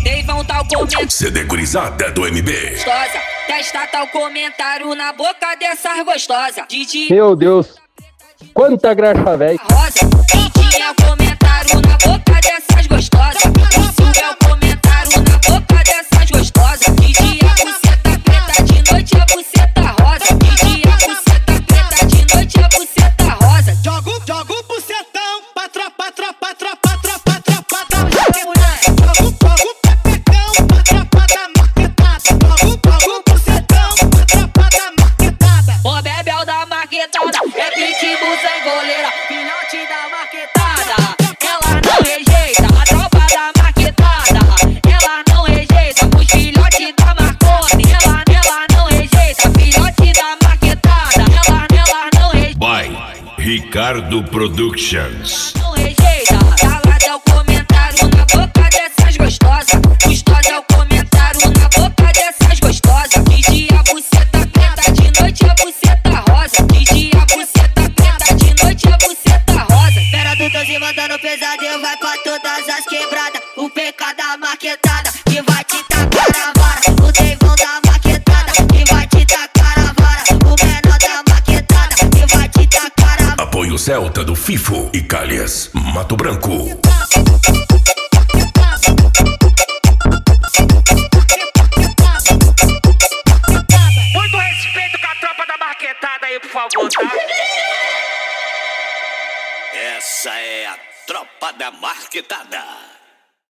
Deivão tal comentário. CD gurizada do MB. Gostosa, testa tal comentário na boca dessas gostosas. Didi Meu Deus, quanta graxa, velho. rosa, Didi é o comentário na boca dessas gostosas. Isso é o comentário na boca dessas gostosas. Didi é buceta preta, de noite é buceta rosa. Didi é buceta preta, de noite é buceta rosa. Jogo o bucetão pra tropa da marquetada. Jogo o pepecão pra tropa da marquetada. Jogo o bucetão pra tropa da marquetada. O bebel da marquetada é pitbull sem goleira, filhote da marquetada. Ela não rejeita a tropa da marquetada. Ela não rejeita os filhotes da Marconi. Ela não rejeita filhote da marquetada. Ela não rejeita. By Ricardo Productions. Não rejeita. Calada é o comentário na boca dessas gostosas. Gostosa é o comentário na boca dessas gostosas. De dia buceta preta, de noite é buceta rosa. De dia buceta preta, de noite é buceta rosa. Fera do 12 mandando pesadelo, vai pra todas as quebradas. O PK da marquetada, que vai te tacar a vara. O Deivão da marquetada, que vai te tacar a vara. O menor da marquetada, que vai te tacar a vara. Apoio Celta do FIFO e Calhas, Mato Branco. Muito respeito com a tropa da marquetada aí, por favor, tá? Essa é a tropa da marquetada.